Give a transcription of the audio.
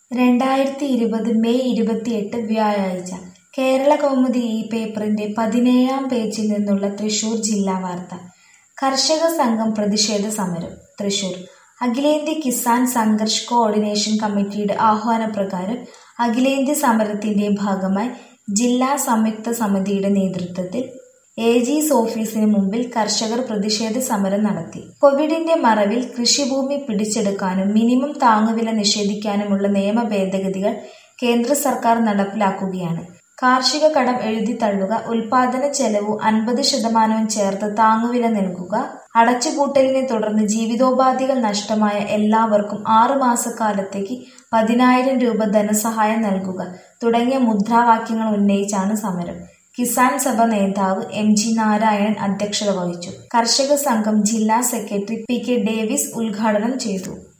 2020 May 28 വ്യാഴാഴ്ച കേരളകൗമുദി ഈ പേപ്പറിന്റെ 17-ാം പേജിൽ നിന്നുള്ള തൃശൂർ ജില്ലാ വാർത്ത. കർഷക സംഘം പ്രതിഷേധ സമരം. തൃശൂർ അഖിലേന്ത്യാ കിസാൻ സംഘർഷ് കോഓർഡിനേഷൻ കമ്മിറ്റിയുടെ ആഹ്വാനപ്രകാരം അഖിലേന്ത്യാ സമരത്തിന്റെ ഭാഗമായി ജില്ലാ സംയുക്ത സമിതിയുടെ നേതൃത്വത്തിൽ എജിസ് ഓഫീസിന് മുമ്പിൽ കർഷകർ പ്രതിഷേധ സമരം നടത്തി. കോവിഡിന്റെ മറവിൽ കൃഷിഭൂമി പിടിച്ചെടുക്കാനും മിനിമം താങ്ങുവില നിഷേധിക്കാനുമുള്ള നിയമ ഭേദഗതികൾ കേന്ദ്ര സർക്കാർ നടപ്പിലാക്കുകയാണ്. കാർഷിക കടം എഴുതിത്തള്ളുക, ഉൽപാദന ചെലവു 50% ചേർത്ത് താങ്ങുവില നൽകുക, അടച്ചുപൂട്ടലിനെ തുടർന്ന് ജീവിതോപാധികൾ നഷ്ടമായ എല്ലാവർക്കും 6 മാസക്കാലത്തേക്ക് 10,000 രൂപ ധനസഹായം നൽകുക തുടങ്ങിയ മുദ്രാവാക്യങ്ങൾ ഉന്നയിച്ചാണ് സമരം. കിസാൻ സഭ നേതാവ് MG നാരായണൻ അധ്യക്ഷത വഹിച്ചു. കർഷക സംഘം ജില്ലാ സെക്രട്ടറി PK ഡേവിസ് ഉദ്ഘാടനം ചെയ്തു.